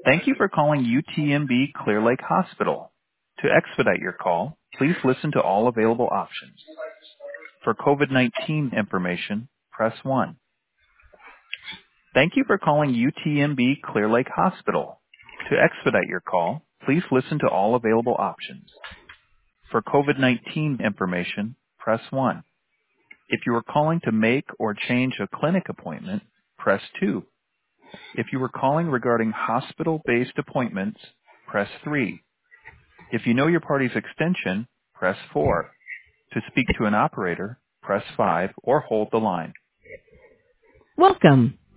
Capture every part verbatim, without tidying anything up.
Thank you for calling U T M B Clear Lake Hospital. To expedite your call, please listen to all available options. For COVID nineteen information, press one. Thank you for calling U T M B Clear Lake Hospital. To expedite your call, please listen to all available options. For COVID nineteen information, press one. If you are calling to make or change a clinic appointment, press two. If you are calling regarding hospital-based appointments, press three. If you know your party's extension, press four. To speak to an operator, press five or hold the line. Welcome.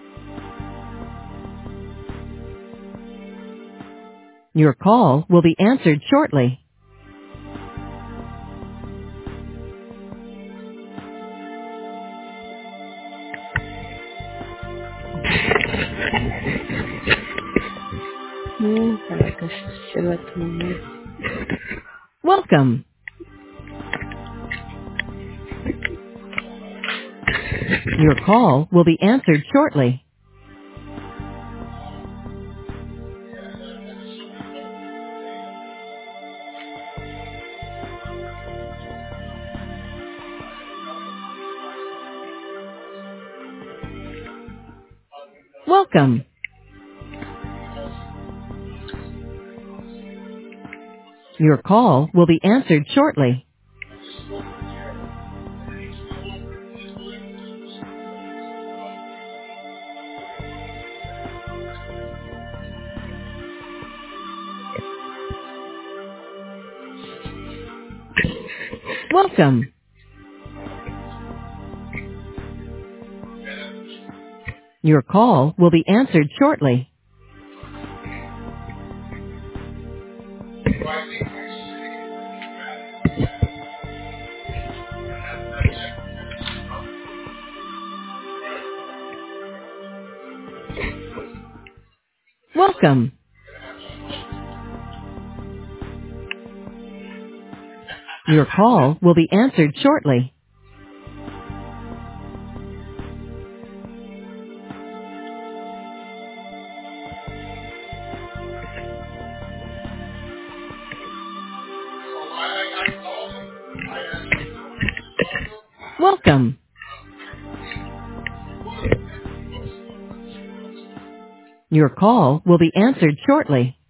Your call will be answered shortly. Hmm, talaga sila naman. Welcome. Your call will be answered shortly. Welcome. Your call will be answered shortly. Welcome. Your call will be answered shortly. Welcome. Your call will be answered shortly. Welcome. Your call will be answered shortly.